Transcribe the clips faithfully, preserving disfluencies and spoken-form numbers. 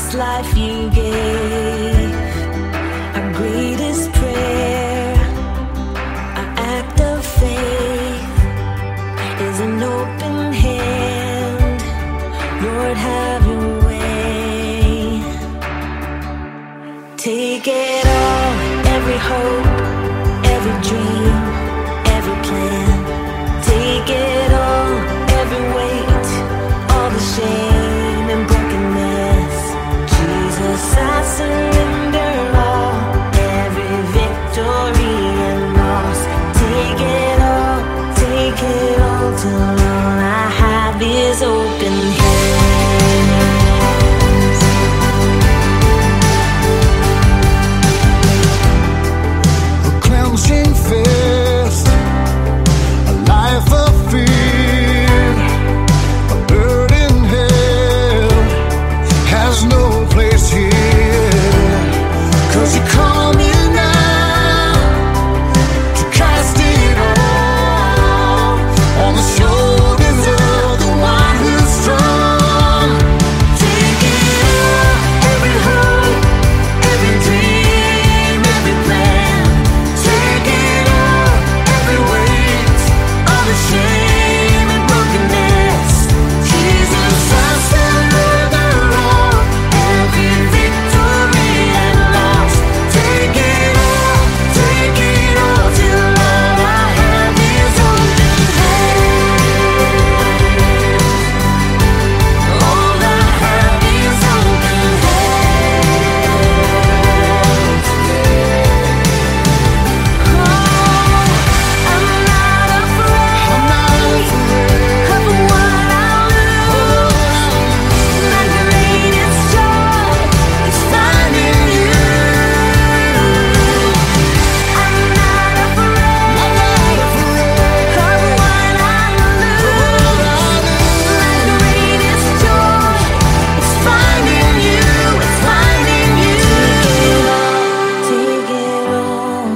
this life you gave. Our greatest prayer, our act of faith, is an open hand. Lord, have your way. Take it all, every hope, every dream, every plan. Take it all, every weight, all the shame and brokenness. Jesus, I surrender all, every victory and loss. Take it all, take it all, till all I have is open hands. A cleansing fist, a life of fear, a burden held has no place here. 'Cause you call me now to cast it all on the shoulders of the one who's strong. Take it all, every hope, every dream, every plan. Take it all, every weight, all the shame and brokenness. Jesus, I surrender all, every victory and loss. Take it all, take it all, till all I have is open hands. All I have is open hands. Oh, I'm not afraid. I'm not afraid of what I'll lose. My greatest joy is finding you. I'm not afraid. I'm not afraid of what I'll lose. My greatest joy is finding you. It's finding you. Take it all,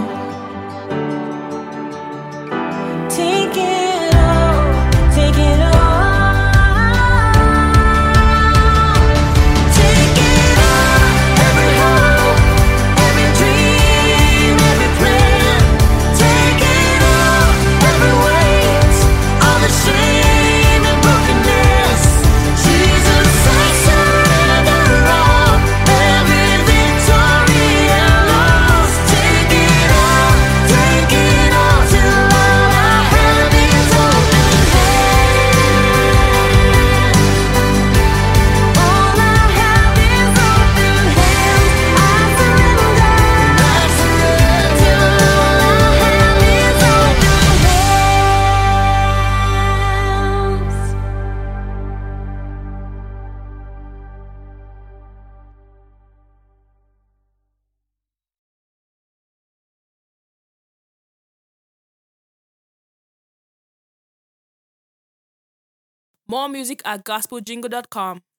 take it all, take it all. Take it all, every hope, every dream, every plan. Take it all, every weight, all the shame and brokenness. Jesus, I surrender all, every victory and loss. Take it all, take it all, till all I have is open hands. All I have is open hands. I surrender, I surrender, till all I have is open hands. More music at gospel jingle dot com.